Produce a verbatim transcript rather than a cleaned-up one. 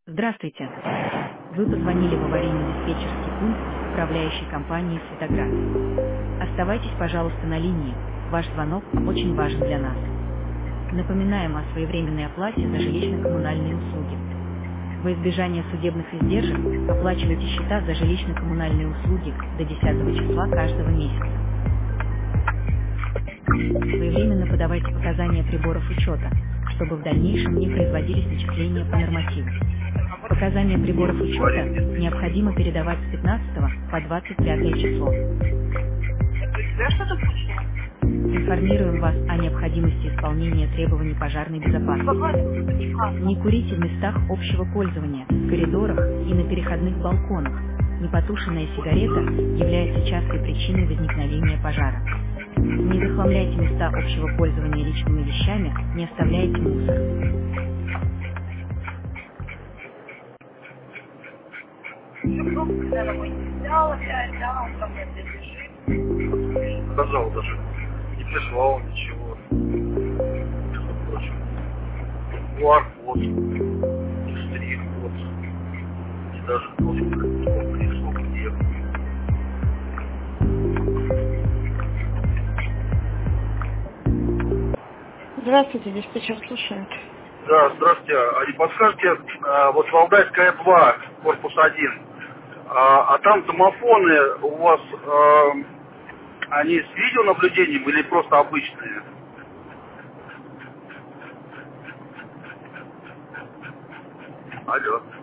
Здравствуйте. Вы позвонили в аварийно-диспетчерский пункт управляющей компании «Светоград». Оставайтесь, пожалуйста, на линии. Ваш звонок очень важен для нас. Напоминаем о своевременной оплате за жилищно-коммунальные услуги. Во избежание судебных издержек оплачивайте счета за жилищно-коммунальные услуги до десятого числа каждого месяца. Своевременно подавайте показания приборов учета, чтобы в дальнейшем не производились начисления по нормативу. Показания приборов учета необходимо передавать с пятнадцатого по двадцать пятое число. Да, что-то случилось? Информируем вас о необходимости исполнения требований пожарной безопасности. Не курите в местах общего пользования, в коридорах и на переходных балконах. Непотушенная сигарета является частой причиной возникновения пожара. Не захламляйте места общего пользования личными вещами, не оставляйте мусор. Взял опять, да, он ко мне лежит. Сказал даже, не прислал ничего, между прочим. ку ар-код, и штрих-код, и даже доступ к прислал где. Здравствуйте, диспетчер слушает. Да, здравствуйте. А не подскажете, а, вот Валдайская два, корпус один, а, а там домофоны у вас, а, они с видеонаблюдением или просто обычные? Алло.